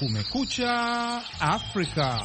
Kumekucha Afrika.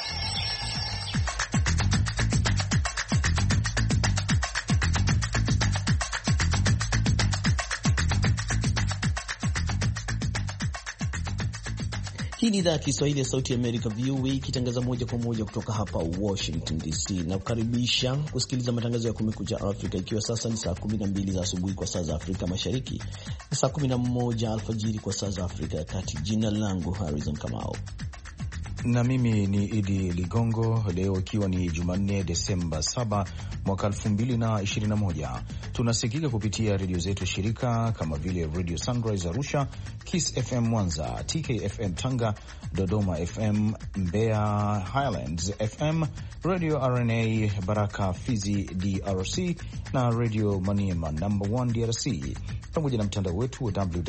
Hii ni idhaa ya Kiswahili ya Sauti ya Amerika, VOA, ikitangaza moja kwa moja kutoka hapa Washington DC, na kukaribisha kusikiliza matangazo ya Kumekucha Afrika, ikiwa sasa ni saa 12 za asubuhi kwa saa za Afrika Mashariki na saa 11 alfajiri kwa saa za Afrika ya Kati. Jina langu Harrison Kamau na mimi ni Idi Ligongo. Leo ikiwa ni Jumanne, Desemba 7 mwaka 2021, tunasikika kupitia redio zetu shirika kama vile Radio Sunrise Arusha, Kiss FM Mwanza, TKFM Tanga, Dodoma FM, Mbeya, Highlands FM, Radio RNA Baraka Fizi DRC na Radio Maniema number 1 DRC, pamoja na mtandao wetu wa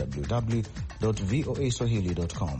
www.voaswahili.com.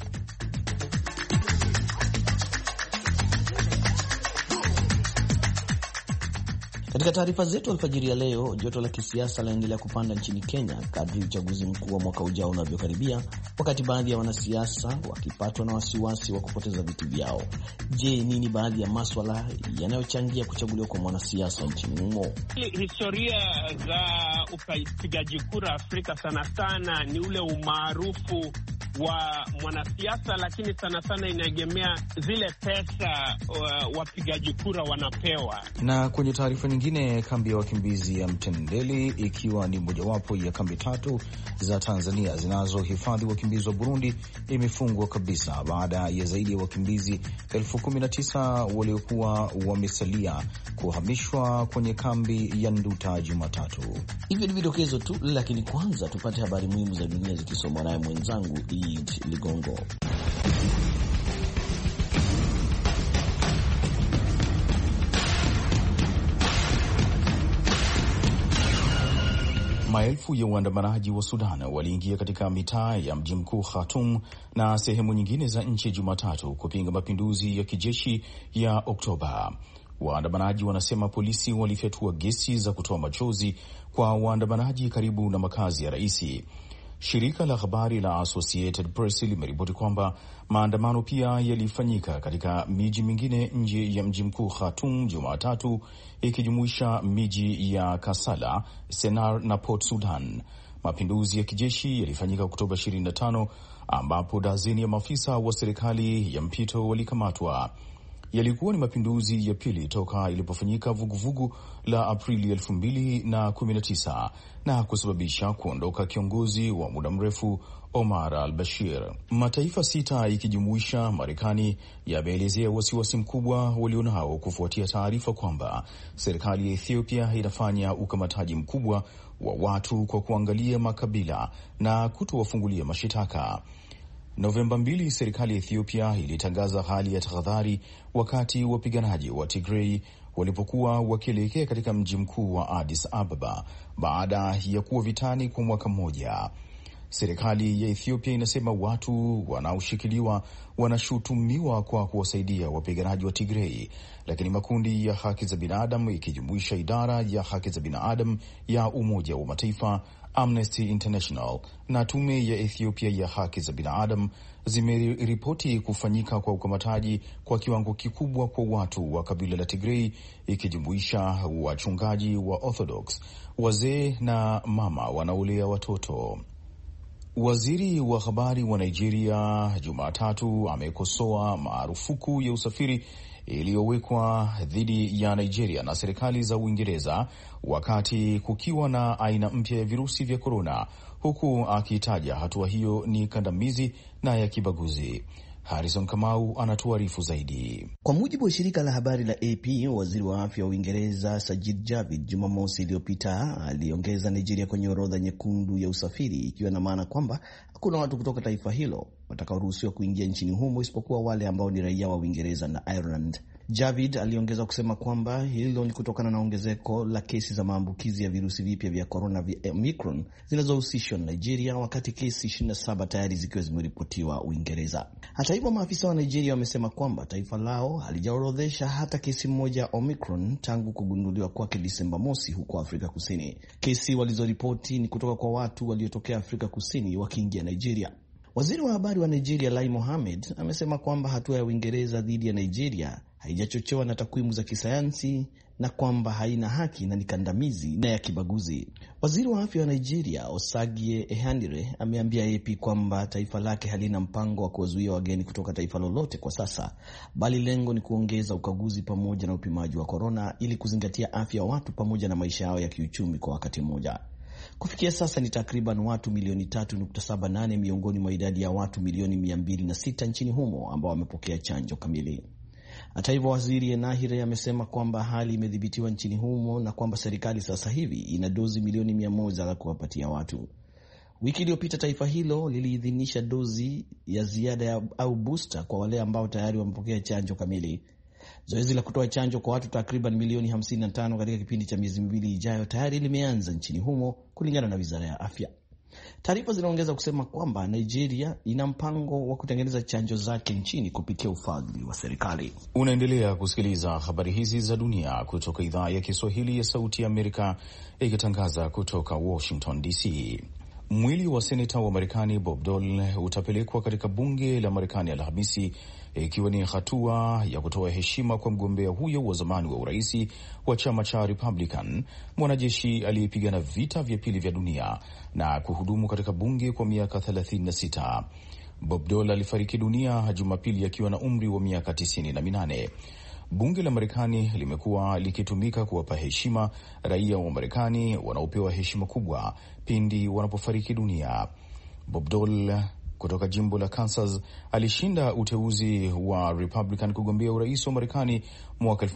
Katika taarifa zetu alfajiri ya leo, joto la kisiasa laendelea kupanda nchini Kenya kadri uchaguzi mkuu wa mwaka ujao unavyokaribia, wakati baadhi ya wanasiasa wakipatwa na wasiwasi wa kupoteza viti vyao. Je, nini baadhi ya maswala yanayochangia kuchaguliwa kwa mwanasiasa nchini humo? Historia za upigaji kura Afrika sana sana ni ule umaarufu wa mwanasiasa, lakini sana sana inaegemea zile pesa wapigaji kura wanapewa. Na kwenye taarifa nyingine, kambi ya wakimbizi ya Mtendeli, ikiwa ni mojawapo ya kambi tatu za Tanzania zinazohifadhi wakimbizi wa Burundi, imefungwa kabisa baada ya zaidi ya wakimbizi 19,000 waliokuwa wamesalia kuhamishwa kwenye kambi ya Nduta Jumatatu. Hivyo ni vidokezo tu, lakini kwanza tupate habari muhimu za dunia zikisomwa naye mwenzangu Idi Ligongo. Maelfu ya waandamanaji wa Sudan waliingia katika mitaa ya mji mkuu Khartoum na sehemu nyingine za nchi Jumatatu kupinga mapinduzi ya kijeshi ya Oktoba. Waandamanaji wanasema polisi walifyatua gesi za kutoa machozi kwa waandamanaji karibu na makazi ya raisi. Shirika la habari la Associated Press limeripoti kwamba maandamano pia yalifanyika katika miji mingine nje ya mji mkuu Khartoum Jumatatu, ikijumuisha miji ya Kassala, Sennar na Port Sudan. Mapinduzi ya kijeshi yalifanyika Oktoba 25, ambapo dazeni ya maafisa wa serikali ya mpito walikamatwa. Yalikuwa ni mapinduzi ya pili toka ilipofanyika vuguvugu la Aprili 2019 na kusababisha kuondoka kiongozi wa muda mrefu Omar al-Bashir. Mataifa 6 ikijumuisha Marekani yameelezea wasiwasi mkubwa walionao kufuatia taarifa kwamba serikali ya Ethiopia inafanya ukamataji mkubwa wa watu kwa kuangalia makabila na kutowafungulia mashitaka. Novemba 2, serikali ya Ethiopia ilitangaza hali ya tahadhari wakati wapiganaji wa Tigray walipokuwa wakielekea katika mji mkuu wa Addis Ababa baada ya kuwa vitani kwa mwaka mmoja. Serikali ya Ethiopia inasema watu wanaoshikiliwa wanashutumiwa kwa kuwasaidia wapiganaji wa Tigray, lakini makundi ya haki za binadamu ikijumuisha idara ya haki za binadamu ya Umoja wa Mataifa, Amnesty International na tume ya Ethiopia ya haki za binadamu zimeripoti kufanyika kwa ukamataji kwa kiwango kikubwa kwa watu wa kabila la Tigray, ikijumuisha wachungaji wa Orthodox, wazee na mama wanaolea watoto. Waziri wa habari wa Nigeria Jumatatu amekosoa marufuku ya usafiri iliyowekwa dhidi ya Nigeria na serikali za Uingereza wakati kukiwa na aina mpya ya virusi vya korona, huku akitaja hatua hiyo ni kandamizi na ya kibaguzi. Harrison Kamau anatuarifu zaidi. Kwa mujibu wa shirika la habari la AP, waziri wa afya wa Uingereza Sajid Javid Jumamosi iliyopita aliongeza Nigeria kwenye orodha nyekundu ya usafiri, ikiwa na maana kwamba hakuna watu kutoka taifa hilo watakaoruhusiwa kuingia nchini humo isipokuwa wale ambao ni raia wa Uingereza na Ireland. Javid aliongeza kusema kwamba hilo ni kutokana na ongezeko la kesi za maambukizi ya virusi vipya vya corona vya Omicron zinazohusishwa na Nigeria, wakati kesi 27 tayari zikiwa zimeripotiwa Uingereza. Hata hivyo, maafisa wa Nigeria wamesema kwamba taifa lao halijaorodhesha hata kesi moja ya Omicron tangu kugunduliwa kwake Disemba mosi huko Afrika Kusini. Kesi walizoripoti ni kutoka kwa watu waliotokea Afrika Kusini wakiingia Nigeria. Waziri wa habari wa Nigeria Lai Mohammed amesema kwamba hatua ya Uingereza dhidi ya Nigeria haijachochewa na takwimu za kisayansi na kwamba haina haki na ni kandamizi na ya kibaguzi. Waziri wa afya wa Nigeria Osagie Ehanire ameambia AP kwamba taifa lake halina mpango wa kuwazuia wageni kutoka taifa lolote kwa sasa, bali lengo ni kuongeza ukaguzi pamoja na upimaji wa korona ili kuzingatia afya ya watu pamoja na maisha yao ya kiuchumi kwa wakati mmoja. Kufikia sasa ni takriban watu milioni 3.78 miongoni mwa idadi ya watu milioni 206 nchini humo ambao wamepokea chanjo kamili. Hata hivyo, waziri Enahire amesema kwamba hali imedhibitiwa nchini humo na kwamba serikali sasa hivi ina dozi milioni 100 za kuwapatia watu. Wiki iliyopita taifa hilo liliidhinisha dozi ya ziada au booster kwa wale ambao tayari wamepokea chanjo kamili. Zoezi la kutoa chanjo kwa watu takriban milioni 55 katika kipindi cha miezi miwili ijayo tayari limeanza nchini humo kulingana na Wizara ya Afya. Taarifa zinaongeza kusema kwamba Nigeria ina mpango wa kutengeneza chanjo zake nchini kupitia ufadhili wa serikali. Unaendelea kusikiliza habari hizi za dunia kutoka idhaa ya Kiswahili ya Sauti ya Amerika ikitangaza kutoka Washington DC. Mwili wa seneta wa Marekani Bob Dole utapelekwa katika bunge la Marekani Alhamisi, ikiwa ni hatua ya kutoa heshima kwa mgombea huyo wa zamani wa uraisi wa chama cha Republican, mwanajeshi aliyepigana vita vya pili vya dunia na kuhudumu katika bunge kwa miaka 36. Bob Dole alifariki dunia Jumapili akiwa na umri wa miaka 98. Bunge la Marekani limekuwa likitumika kuwapa heshima raia wa Marekani wanaopewa heshima kubwa pindi wanapofariki dunia. Bob Dole kutoka jimbo la Kansas alishinda uteuzi wa Republican kugombea urais wa Marekani mwaka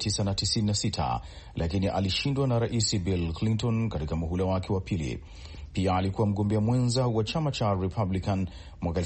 1996, lakini alishindwa na Rais Bill Clinton katika muhula wake wa pili. Pia alikuwa mgombea mwenza wa chama cha Republican mwaka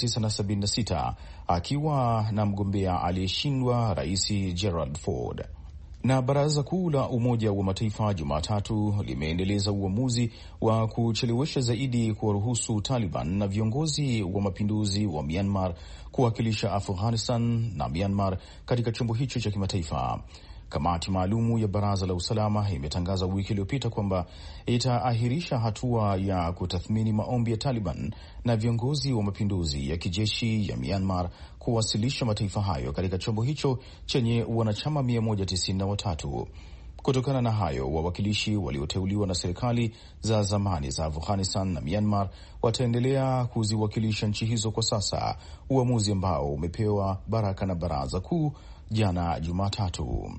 1976 akiwa na mgombea aliyeshindwa Rais Gerald Ford. Na Baraza Kuu la Umoja wa Mataifa Jumatatu limeendeleza uamuzi wa kuchelewesha zaidi kuwaruhusu Taliban na viongozi wa mapinduzi wa Myanmar kuwakilisha Afghanistan na Myanmar katika chombo hicho cha kimataifa. Kamati maalumu ya Baraza la Usalama imetangaza wiki iliyopita kwamba itaahirisha hatua ya kutathmini maombi ya Taliban na viongozi wa mapinduzi ya kijeshi ya Myanmar kuwasilisha mataifa hayo katika chombo hicho chenye wanachama 193. Kutokana na hayo, wawakilishi walioteuliwa na serikali za zamani za Afghanistan na Myanmar wataendelea kuziwakilisha nchi hizo kwa sasa, uamuzi ambao umepewa baraka na Baraza Kuu jana Jumatatu.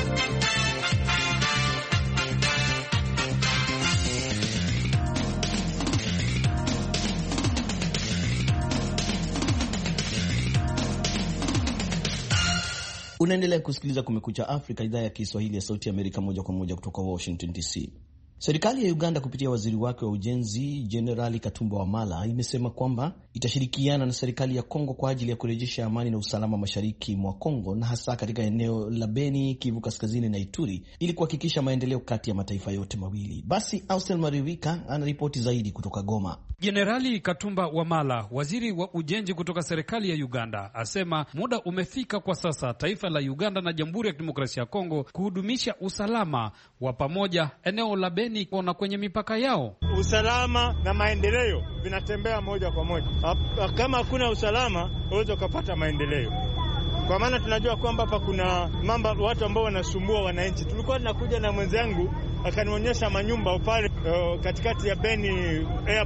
Unaendelea kusikiliza Kumekucha Afrika, idhaa ya Kiswahili ya Sauti ya Amerika, moja kwa moja kutoka Washington DC. Serikali ya Uganda kupitia waziri wake wa ujenzi Jenerali Katumba Wamala imesema kwamba itashirikiana na serikali ya Kongo kwa ajili ya kurejesha amani na usalama mashariki mwa Kongo na hasa katika eneo la Beni, Kivu Kaskazini na Ituri ili kuhakikisha maendeleo kati ya mataifa yote mawili. Basi Austel Marivika anaripoti zaidi kutoka Goma. Jenerali Katumba Wamala, waziri wa ujenzi kutoka serikali ya Uganda, asema muda umefika kwa sasa taifa la Uganda na Jamhuri ya Kidemokrasia ya Kongo kuhudumisha usalama wa pamoja eneo la Beni na kwenye mipaka yao. Usalama na maendeleo vinatembea moja kwa moja. Kama hakuna usalama, huwezi ukapata maendeleo. Kwa maana tunajua kwamba hapa kuna watu ambao wanasumbua wananchi. Tulikuwa tunakuja na mwenzangu akanionyesha manyumba pale katikati ya Beni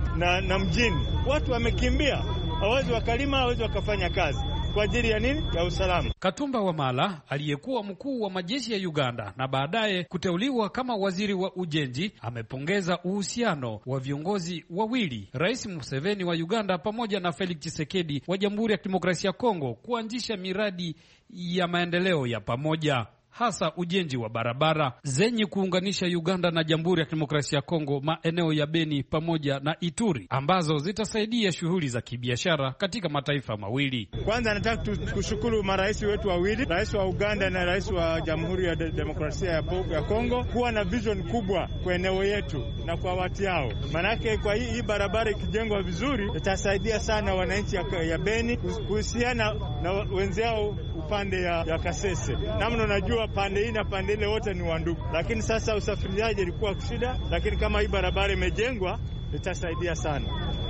na mjini. Watu wamekimbia, hawezi wakalima, hawezi wakafanya kazi. Kwa ajili ya nini? Ya usalama. Katumba Wamala aliyekuwa mkuu wa majeshi ya Uganda na baadaye kuteuliwa kama waziri wa ujenzi amepongeza uhusiano wa viongozi wawili, Rais Museveni wa Uganda pamoja na Felix Tshisekedi wa Jamhuri ya Kidemokrasia ya Kongo kuanzisha miradi ya maendeleo ya pamoja, hasa ujenzi wa barabara zenye kuunganisha Uganda na Jamhuri ya Kidemokrasia ya Kongo maeneo ya Beni pamoja na Ituri ambazo zitasaidia shughuli za kibiashara katika mataifa mawili. Kwanza nataka kushukuru marais wetu wawili, rais wa Uganda na rais wa Jamhuri ya Demokrasia ya Kongo kuwa na vision kubwa kwa eneo yetu na kwa watu yao. Manake kwa hii barabara ikijengwa vizuri itasaidia sana wananchi ya Beni kuhusiana na wenzao upande ya Kasese. Namna unajua pande hii na pande ile wote ni wandugu, lakini sasa usafiriaji ilikuwa shida, lakini kama hii barabara imejengwa itasaidia sana.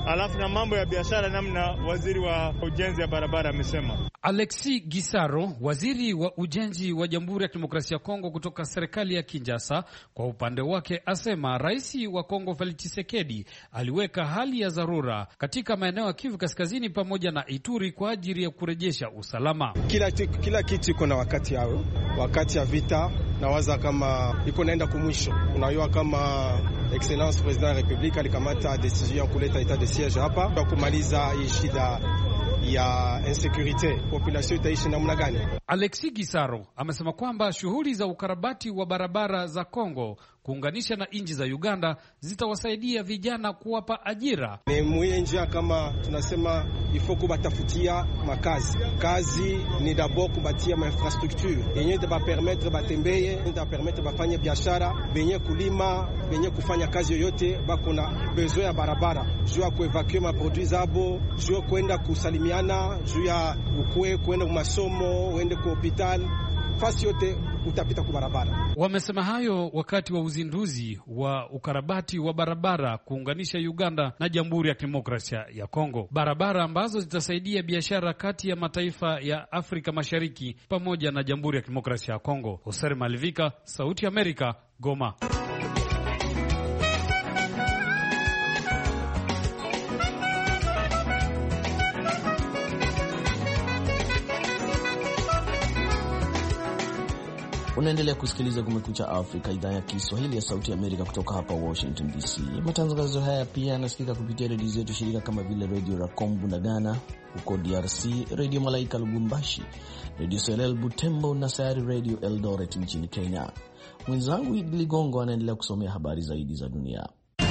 alafu na mambo ya biashara, namna waziri wa ujenzi ya barabara amesema. Alexi Gisaro, waziri wa ujenzi wa Jamhuri ya Kidemokrasia ya Kongo kutoka serikali ya Kinshasa, kwa upande wake asema Rais wa Kongo Felix Tshisekedi aliweka hali ya dharura katika maeneo ya Kivu Kaskazini pamoja na Ituri kwa ajili ya kurejesha usalama. Kila kitu iko na wakati yao. Wakati ya vita nawaza kama iko naenda kumwisho. Unajua kama Excellence President de la Republique alikamata decision kuleta etat de siege hapa kwa kumaliza hii shida ya insecurity. Population itaishi namna gani? Alexi Gisaro amesema kwamba shughuli za ukarabati wa barabara za Kongo kuunganisha na nchi za Uganda zitawasaidia vijana kuwapa ajira. Ni mwenye njia kama tunasema ifo kubatafutia makazi. Kazi ni d'abord kubatia ma infrastructure. Yenye de ba permettre batembeye, de permettre bafanye biashara, benye kulima, benye kufanya kazi yoyote bako na besoin ya barabara. Juu ya kuevacuer ma produits zabo, juu kwenda kusalimiana, juu ya ukue kwenda masomo, uende kwa hospitali. Fasi yote utapita kwa barabara. Wamesema hayo wakati wa uzinduzi wa ukarabati wa barabara kuunganisha Uganda na Jamhuri ya Kidemokrasia ya Kongo, barabara ambazo zitasaidia biashara kati ya mataifa ya Afrika Mashariki pamoja na Jamhuri ya Kidemokrasia ya Kongo. Hoser Malivika, Sauti ya Amerika, Goma. Unaendelea kusikiliza Kumekucha Afrika, idhaa ya Kiswahili ya Sauti ya Amerika kutoka hapa Washington DC. Matangazo haya pia yanasikika kupitia redio zetu shirika kama vile Radio Racom Bunagana huko DRC, Radio Malaika Lubumbashi, Radio Soleil Butembo na Sayari Radio Eldoret nchini Kenya. Mwenzangu Idi Ligongo anaendelea kusomea habari zaidi za dunia.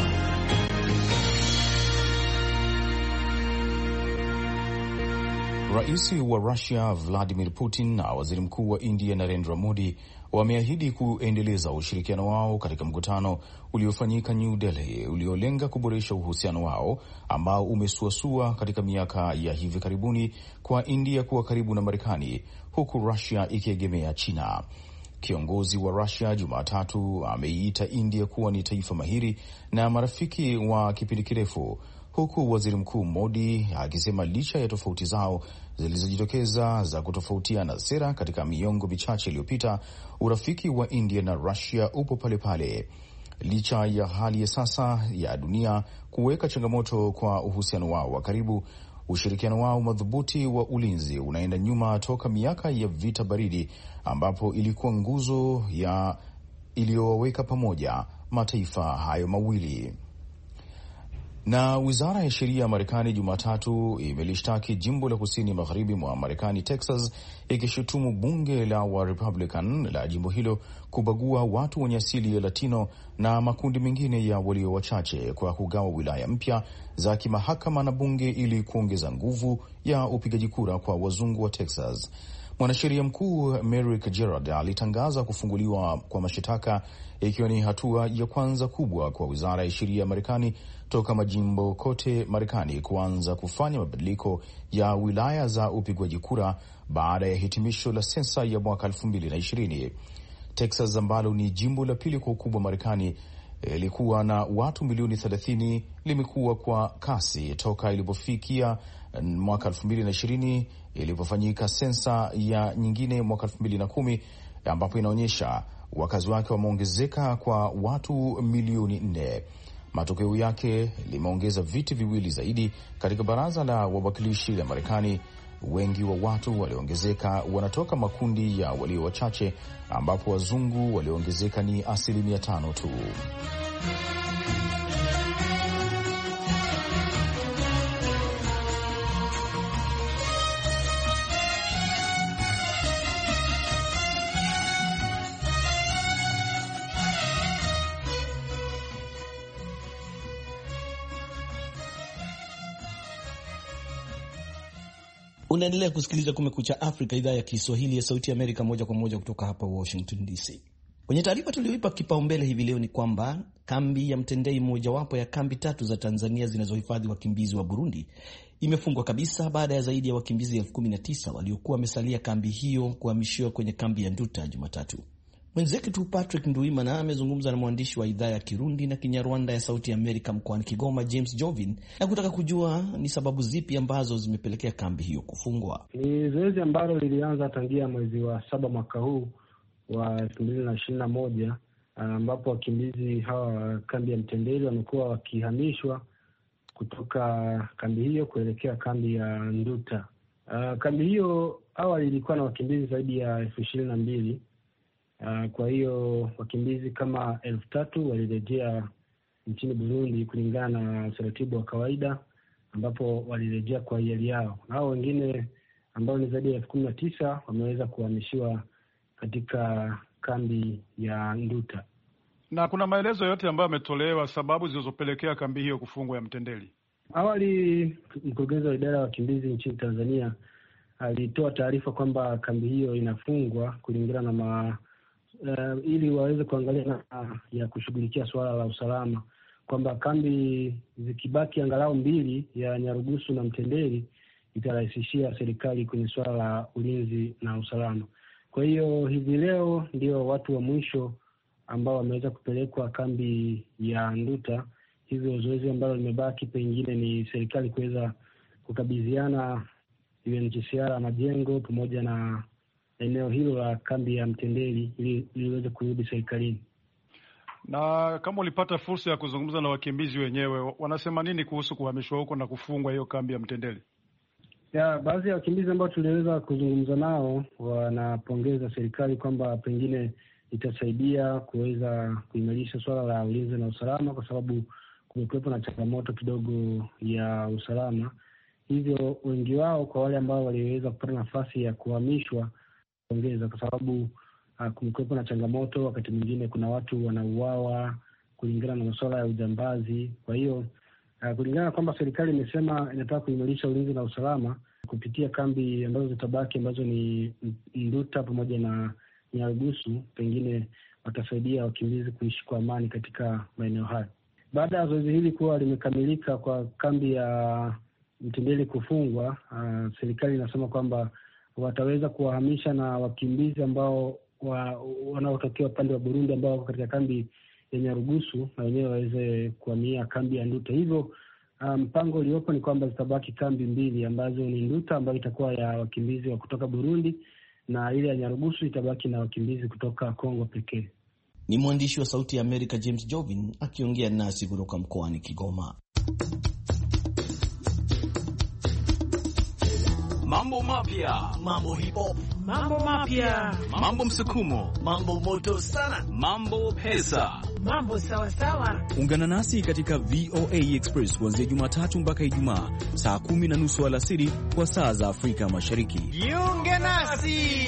Rais wa Russia Vladimir Putin na waziri mkuu wa India Narendra Modi wameahidi kuendeleza ushirikiano wao katika mkutano uliofanyika New Delhi uliolenga kuboresha uhusiano wao ambao umesuasua katika miaka ya hivi karibuni kwa India kuwa karibu na Marekani huku Russia ikiegemea China. Kiongozi wa Russia Jumatatu ameiita India kuwa ni taifa mahiri na marafiki wa kipindi kirefu, huku waziri mkuu Modi akisema licha ya tofauti zao zilizojitokeza za kutofautiana sera katika miongo michache iliyopita, urafiki wa India na Russia upo pale pale. Licha ya hali ya sasa ya dunia kuweka changamoto kwa uhusiano wao wa karibu, ushirikiano wao madhubuti wa ulinzi unaenda nyuma toka miaka ya vita baridi ambapo ilikuwa nguzo ya iliyoweka pamoja mataifa hayo mawili. Na wizara ya sheria ya Marekani Jumatatu imelishtaki jimbo la kusini magharibi mwa Marekani, Texas, ikishutumu bunge la wa Republican la jimbo hilo kubagua watu wenye asili ya Latino na makundi mengine ya walio wachache kwa kugawa wilaya mpya za kimahakama na bunge ili kuongeza nguvu ya upigaji kura kwa wazungu wa Texas. Mwanasheria mkuu Merrick Gerard alitangaza kufunguliwa kwa mashitaka, ikiwa ni hatua ya kwanza kubwa kwa wizara ya sheria ya Marekani toka majimbo kote Marekani kuanza kufanya mabadiliko ya wilaya za upigwaji kura baada ya hitimisho la sensa ya mwaka 2020. Texas, ambalo ni jimbo la pili kwa ukubwa Marekani, ilikuwa na watu milioni 30, limekuwa kwa kasi toka ilipofikia mwaka 2020 ilipofanyika sensa ya nyingine mwaka 2010, ambapo inaonyesha wakazi wake wameongezeka kwa watu milioni 4. Matokeo yake limeongeza viti viwili zaidi katika baraza la wawakilishi la Marekani. Wengi wa watu walioongezeka wanatoka makundi ya walio wachache, ambapo wazungu walioongezeka ni 5% tu. Unaendelea kusikiliza Kumekucha Afrika, idhaa ya Kiswahili ya Sauti ya Amerika, moja kwa moja kutoka hapa Washington DC. Kwenye taarifa tulioipa kipaumbele hivi leo ni kwamba kambi ya Mtendei, mojawapo ya kambi 3 za Tanzania zinazohifadhi wakimbizi wa Burundi, imefungwa kabisa baada ya zaidi ya wakimbizi 19,000 waliokuwa wamesalia kambi hiyo kuhamishiwa kwenye kambi ya Nduta Jumatatu. Mwenzetu Patrick Nduimana amezungumza na mwandishi wa idhaa ya Kirundi na Kinyarwanda ya Sauti ya Amerika mkoani Kigoma, James Jovin, na kutaka kujua ni sababu zipi ambazo zimepelekea kambi hiyo kufungwa. Ni zoezi ambalo lilianza tangia mwezi wa 7 mwaka huu wa 2021, ambapo wakimbizi hawa kambi ya Mtendeli wamekuwa wakihamishwa kutoka kambi hiyo kuelekea kambi ya Nduta. Kambi hiyo awali ilikuwa na wakimbizi zaidi ya 22,000. Kwa hiyo wakimbizi kama 3,000 walirejea nchini Burundi kulingana na utaratibu wa kawaida, ambapo walirejea kwa hiari yao. Hao wengine ambao ni zaidi ya 19,000 wameweza kuhamishiwa katika kambi ya Nduta. Na kuna maelezo yote ambayo yametolewa sababu zilizopelekea kambi hiyo kufungwa ya Mtendeli? Awali mkurugenzi wa idara ya wakimbizi nchini Tanzania alitoa taarifa kwamba kambi hiyo inafungwa kulingana na ili waweze kuangalia na ya kushughulikia suala la usalama, kwamba kambi zikibaki angalau 2 ya Nyarugusu na Mtendeli itarahisishia serikali kwenye suala la ulinzi na usalama. Kwa hiyo hivi leo ndio watu wa mwisho ambao wameweza kupelekwa kambi ya Nduta. Hivyo zoezi ambalo limebaki pengine ni serikali kuweza kukabidhiana UNHCR majengo pamoja na eneo hilo la kambi ya Mtendeli ili liweze kurudi serikalini. Na kama ulipata fursa ya kuzungumza na wakimbizi wenyewe, wanasema nini kuhusu kuhamishwa huko na kufungwa hiyo kambi ya Mtendeli? Baadhi ya wakimbizi ambao tuliweza kuzungumza nao wanapongeza serikali kwamba pengine itasaidia kuweza kuimarisha swala la ulinzi na usalama, kwa sababu kumekuwepo na changamoto kidogo ya usalama. Hivyo wengi wao, kwa wale ambao waliweza kupata nafasi ya kuhamishwa, ongeza kwa sababu kumekuwepo na changamoto. Wakati mwingine kuna watu wanauawa kulingana na masuala ya ujambazi. Kwa hiyo kulingana na kwamba serikali imesema inataka kuimarisha ulinzi na usalama kupitia kambi ambazo zitabaki, ambazo ni Nduta pamoja na Nyarugusu, pengine watasaidia wakimbizi kuishi kwa amani katika maeneo hayo. Baada ya zoezi hili kuwa limekamilika kwa kambi ya Mtendeli kufungwa, serikali inasema kwamba wataweza kuwahamisha na wakimbizi ambao wanaotokea upande wa Burundi ambao wako katika kambi ya Nyarugusu na wenyewe waweze kuhamia kambi ya Nduta. Hivyo mpango uliopo ni kwamba zitabaki kambi 2 ambazo ni Nduta ambayo itakuwa ya wakimbizi wa kutoka Burundi na ile ya Nyarugusu itabaki na wakimbizi kutoka Kongo pekee. Ni mwandishi wa Sauti ya Amerika James Jovin akiongea nasi kutoka mkoani Kigoma. Mambo mapya, mambo hip hop, mambo mapya, mambo msukumo, mambo moto sana, mambo pesa, mambo sawa sawa. Ungana nasi katika VOA Express kuanzia Jumatatu mpaka Ijumaa saa 10:30 alasiri kwa saa za Afrika Mashariki. Jiunge nasi.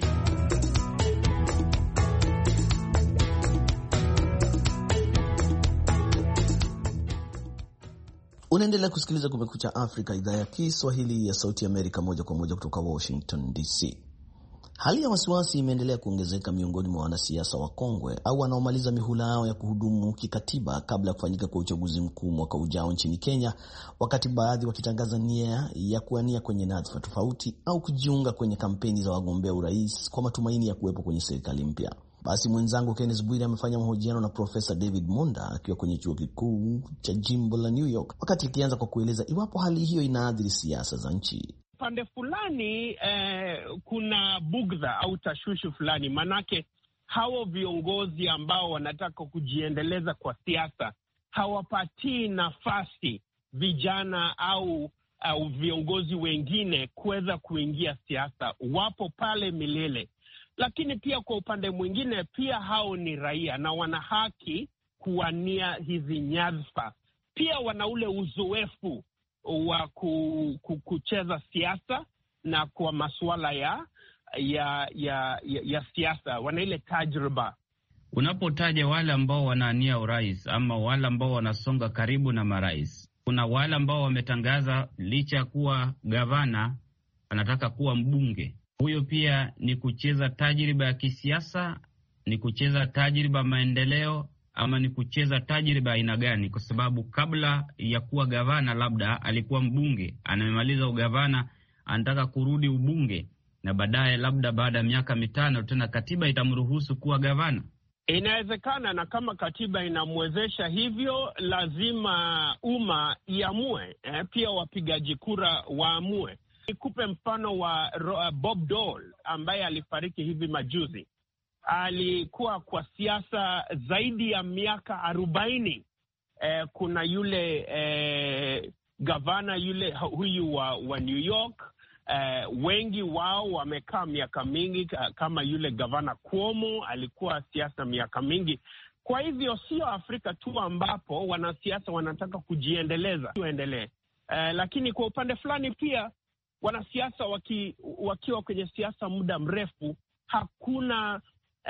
Unaendelea kusikiliza Kumekucha Afrika, idhaa ya Kiswahili ya Sauti ya Amerika, moja kwa moja kutoka Washington DC. Hali ya wasiwasi imeendelea kuongezeka miongoni mwa wanasiasa wa kongwe au wanaomaliza mihula yao ya kuhudumu kikatiba kabla ya kufanyika kwa uchaguzi mkuu mwaka ujao nchini Kenya, wakati baadhi wakitangaza nia ya kuania kwenye nyadhifa tofauti au kujiunga kwenye kampeni za wagombea urais kwa matumaini ya kuwepo kwenye serikali mpya. Basi mwenzangu Kenneth Bwire amefanya mahojiano na Profesa David Monda akiwa kwenye chuo kikuu cha jimbo la New York, wakati akianza kwa kueleza iwapo hali hiyo inaathiri siasa za nchi. Pande fulani kuna bugdha au tashwishi fulani, manake hao viongozi ambao wanataka kujiendeleza kwa siasa hawapatii nafasi vijana au viongozi wengine kuweza kuingia siasa. Wapo pale milele. Lakini pia kwa upande mwingine pia hao ni raia na wana haki kuwania hizi nyadhifa. Pia wana ule uzoefu wa kucheza siasa na kwa masuala ya siasa, wana ile tajriba. Unapotaja wale ambao wanaania urais ama wale ambao wanasonga karibu na marais, kuna wale ambao wametangaza licha ya kuwa gavana anataka kuwa mbunge. Huyo pia ni kucheza tajriba ya kisiasa, ni kucheza tajriba maendeleo, ama ni kucheza tajriba aina gani? Kwa sababu kabla ya kuwa gavana labda alikuwa mbunge, anamaliza ugavana, anataka kurudi ubunge. na baadaye labda baada ya miaka 5 tena katiba itamruhusu kuwa gavana? Inawezekana, na kama katiba inamwezesha hivyo, lazima umma iamue, pia wapigaji kura waamue. Nikupe mfano wa Bob Dole ambaye alifariki hivi majuzi. Alikuwa kwa siasa zaidi ya miaka 40. Kuna yule gavana huyu wa New York, wengi wao wamekaa miaka mingi, kama yule gavana Cuomo alikuwa siasa miaka mingi. Kwa hivyo sio Afrika tu ambapo wanasiasa wanataka kujiendeleza, tuendelee. Lakini kwa upande fulani pia wanasiasa wakiwa kwenye siasa muda mrefu, hakuna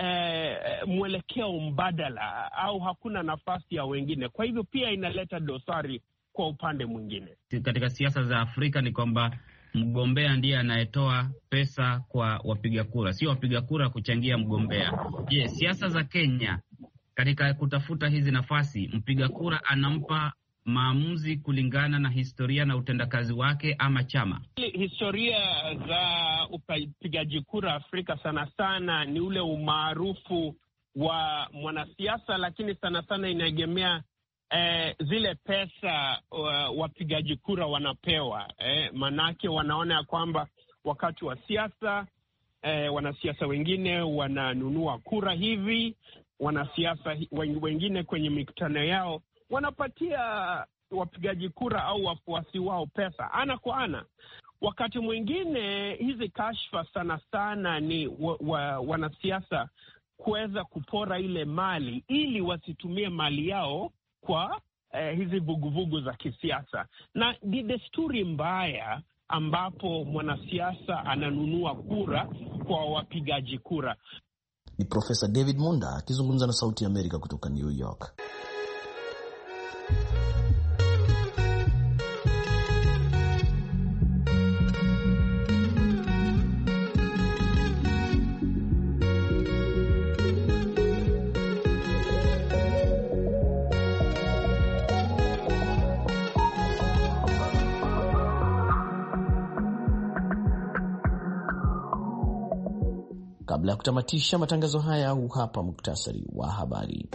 mwelekeo mbadala au hakuna nafasi ya wengine. Kwa hivyo pia inaleta dosari kwa upande mwingine. Katika siasa za Afrika ni kwamba mgombea ndiye anayetoa pesa kwa wapiga kura, sio wapiga kura kuchangia mgombea. Je, siasa za Kenya katika kutafuta hizi nafasi, mpiga kura anampa maamuzi kulingana na historia na utendakazi wake ama chama? Historia za upigaji kura Afrika sana sana ni ule umaarufu wa mwanasiasa, lakini sana sana inaegemea zile pesa wapigaji kura wanapewa. Manake wanaona ya kwamba wakati wa siasa wanasiasa wengine wananunua kura hivi, wanasiasa wengine kwenye mikutano yao wanapatia wapigaji kura au wafuasi wao pesa ana kwa ana. Wakati mwingine hizi kashfa sana sana ni wanasiasa kuweza kupora ile mali ili wasitumie mali yao kwa hizi vuguvugu za kisiasa, na ni desturi mbaya ambapo mwanasiasa ananunua kura kwa wapigaji kura. Ni Profesa David Monda akizungumza na Sauti ya Amerika kutoka New York. Kabla ya kutamatisha matangazo haya, huu hapa muktasari wa habari.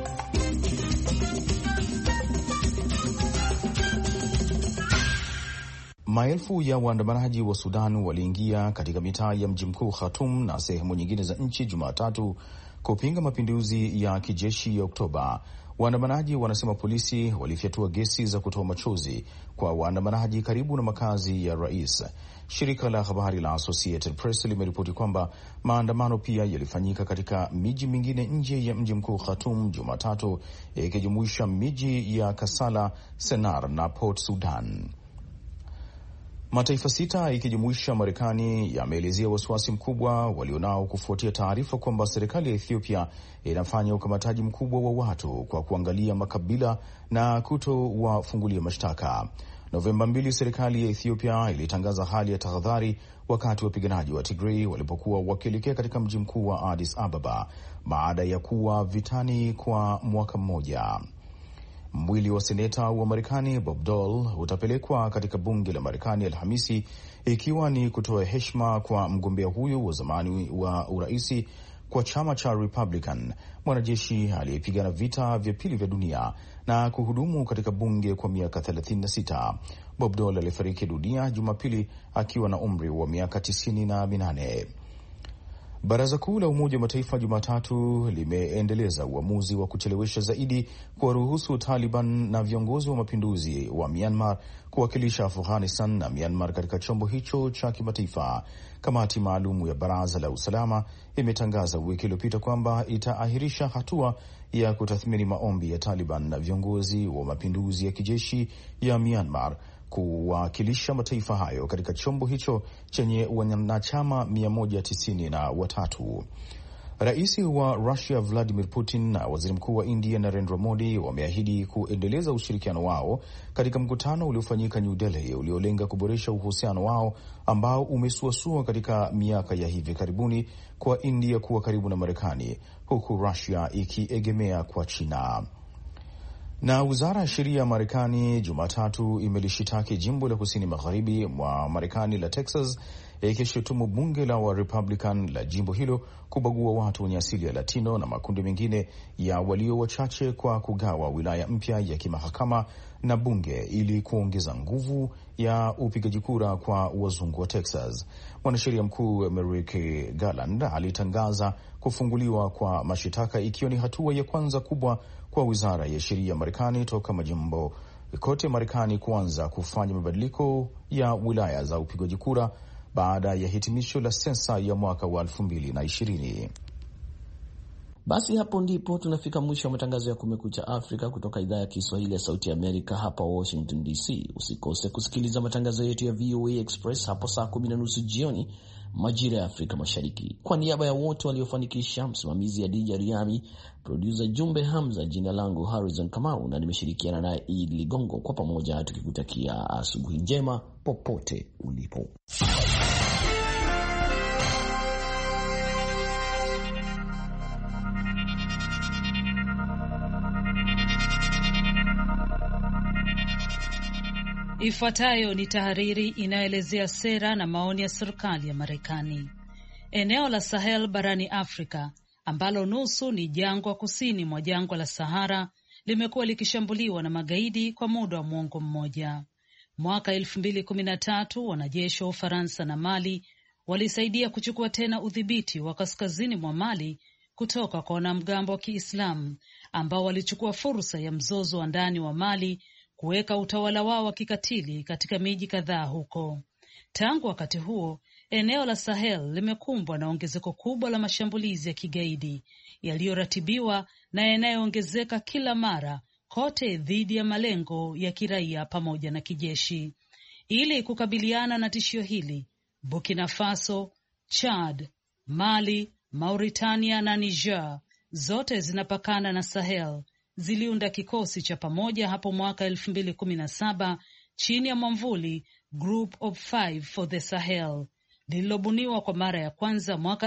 Maelfu ya waandamanaji wa Sudan waliingia katika mitaa ya mji mkuu Khartoum na sehemu nyingine za nchi Jumatatu kupinga mapinduzi ya kijeshi ya Oktoba. Waandamanaji wanasema polisi walifyatua gesi za kutoa machozi kwa waandamanaji karibu na makazi ya rais. Shirika la habari la Associated Press limeripoti kwamba maandamano pia yalifanyika katika miji mingine nje ya mji mkuu Khartoum Jumatatu, ikijumuisha miji ya Kassala, Sennar na Port Sudan. Mataifa 6 ikijumuisha Marekani yameelezea wasiwasi mkubwa walionao kufuatia taarifa kwamba serikali ya Ethiopia inafanya ukamataji mkubwa wa watu kwa kuangalia makabila na kutowafungulia mashtaka. Novemba 2, serikali ya Ethiopia ilitangaza hali ya tahadhari wakati wapiganaji wa Tigray walipokuwa wakielekea katika mji mkuu wa Addis Ababa baada ya kuwa vitani kwa mwaka mmoja. Mwili wa seneta wa Marekani Bob Dole utapelekwa katika bunge la Marekani Alhamisi, ikiwa ni kutoa heshima kwa mgombea huyo wa zamani wa uraisi kwa chama cha Republican, mwanajeshi aliyepigana vita vya pili vya dunia na kuhudumu katika bunge kwa miaka 36. Bob Dole alifariki dunia Jumapili akiwa na umri wa miaka 98. Baraza Kuu la Umoja wa Mataifa Jumatatu limeendeleza uamuzi wa kuchelewesha zaidi kuwaruhusu Taliban na viongozi wa mapinduzi wa Myanmar kuwakilisha Afghanistan na Myanmar katika chombo hicho cha kimataifa. Kamati maalumu ya Baraza la Usalama imetangaza wiki iliyopita kwamba itaahirisha hatua ya kutathmini maombi ya Taliban na viongozi wa mapinduzi ya kijeshi ya Myanmar kuwakilisha mataifa hayo katika chombo hicho chenye wanachama 193. Rais wa Russia Vladimir Putin na waziri mkuu wa India Narendra Modi wameahidi kuendeleza ushirikiano wao katika mkutano uliofanyika New Delhi uliolenga kuboresha uhusiano wao ambao umesuasua katika miaka ya hivi karibuni kwa India kuwa karibu na Marekani, huku Russia ikiegemea kwa China. Na wizara ya sheria ya Marekani Jumatatu imelishitaki jimbo la kusini magharibi mwa Marekani la Texas, ikishutumu bunge la wa Republican la jimbo hilo kubagua watu wenye asili ya Latino na makundi mengine ya walio wachache kwa kugawa wilaya mpya ya kimahakama na bunge ili kuongeza nguvu ya upigaji kura kwa wazungu wa Texas. Mwanasheria mkuu Merrick Garland alitangaza kufunguliwa kwa mashitaka, ikiwa ni hatua ya kwanza kubwa kwa wizara ya sheria ya Marekani toka majimbo kote Marekani kuanza kufanya mabadiliko ya wilaya za upigaji kura baada ya hitimisho la sensa ya mwaka wa 2020. Basi hapo ndipo tunafika mwisho wa matangazo ya Kumekucha Afrika kutoka idhaa ya Kiswahili ya Sauti ya Amerika hapa Washington DC. Usikose kusikiliza matangazo yetu ya VOA Express hapo saa 10:30 jioni majira ya Afrika Mashariki. Kwa niaba ya wote waliofanikisha, msimamizi ya DJ Riami, producer Jumbe Hamza, jina langu Harrison Kamau na nimeshirikiana naye Idi Ligongo, kwa pamoja tukikutakia asubuhi njema popote ulipo. Ifuatayo ni tahariri inayoelezea sera na maoni ya serikali ya Marekani. Eneo la Sahel barani Afrika, ambalo nusu ni jangwa kusini mwa jangwa la Sahara, limekuwa likishambuliwa na magaidi kwa muda wa mwongo mmoja. Mwaka 2013 wanajeshi wa Ufaransa na Mali walisaidia kuchukua tena udhibiti wa kaskazini mwa Mali kutoka kwa wanamgambo wa Kiislamu ambao walichukua fursa ya mzozo wa ndani wa Mali kuweka utawala wao wa kikatili katika miji kadhaa huko. Tangu wakati huo, eneo la Sahel limekumbwa na ongezeko kubwa la mashambulizi ya kigaidi yaliyoratibiwa na yanayoongezeka kila mara kote dhidi ya malengo ya kiraia pamoja na kijeshi. Ili kukabiliana na tishio hili, Burkina Faso, Chad, Mali, Mauritania na Niger, zote zinapakana na Sahel, ziliunda kikosi cha pamoja hapo mwaka 2017 chini ya mwamvuli Group of 5 for the Sahel, lililobuniwa kwa mara ya kwanza mwaka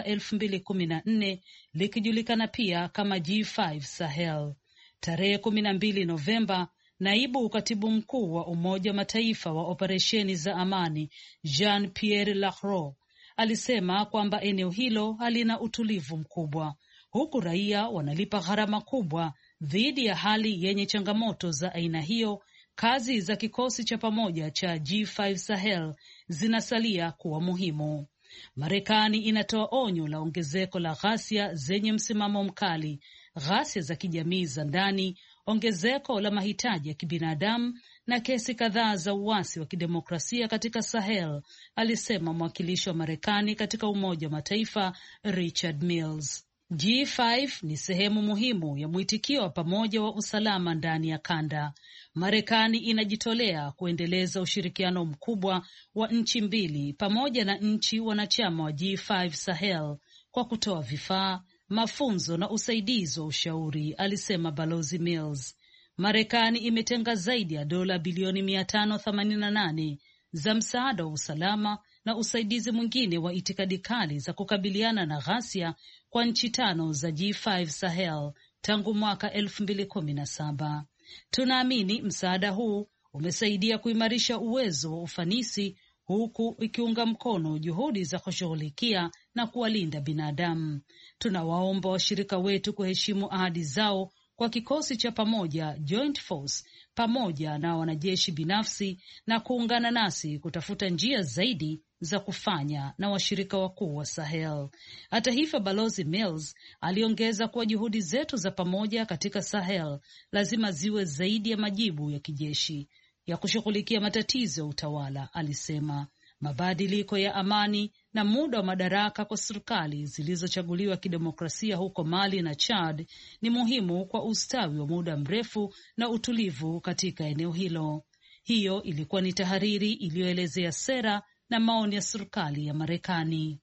2014, likijulikana pia kama G5 Sahel. Tarehe 12 Novemba, naibu katibu mkuu wa Umoja wa Mataifa wa operesheni za amani Jean-Pierre Lacroix alisema kwamba eneo hilo halina utulivu mkubwa, huku raia wanalipa gharama kubwa dhidi ya hali yenye changamoto za aina hiyo. Kazi za kikosi cha pamoja cha G5 Sahel zinasalia kuwa muhimu. Marekani inatoa onyo la ongezeko la ghasia zenye msimamo mkali, ghasia za kijamii za ndani, ongezeko la mahitaji ya kibinadamu na kesi kadhaa za uasi wa kidemokrasia katika Sahel, alisema mwakilishi wa Marekani katika Umoja wa Mataifa Richard Mills. G5 ni sehemu muhimu ya mwitikio wa pamoja wa usalama ndani ya kanda. Marekani inajitolea kuendeleza ushirikiano mkubwa wa nchi mbili pamoja na nchi wanachama wa G5 Sahel kwa kutoa vifaa, mafunzo na usaidizi wa ushauri, alisema Balozi Mills. Marekani imetenga zaidi ya dola bilioni 588 za msaada wa usalama na usaidizi mwingine wa itikadi kali za kukabiliana na ghasia kwa nchi 5 za G5 Sahel tangu mwaka 2017. Tunaamini msaada huu umesaidia kuimarisha uwezo wa ufanisi, huku ikiunga mkono juhudi za kushughulikia na kuwalinda binadamu. Tunawaomba washirika wetu kuheshimu ahadi zao kwa kikosi cha pamoja Joint Force pamoja na wanajeshi binafsi na kuungana nasi kutafuta njia zaidi za kufanya na washirika wakuu wa Sahel. Hata hivyo, Balozi Mills aliongeza kuwa juhudi zetu za pamoja katika Sahel lazima ziwe zaidi ya majibu ya kijeshi ya kushughulikia matatizo ya utawala, alisema. Mabadiliko ya amani na muda wa madaraka kwa serikali zilizochaguliwa kidemokrasia huko Mali na Chad ni muhimu kwa ustawi wa muda mrefu na utulivu katika eneo hilo. Hiyo ilikuwa ni tahariri iliyoelezea sera na maoni ya serikali ya Marekani.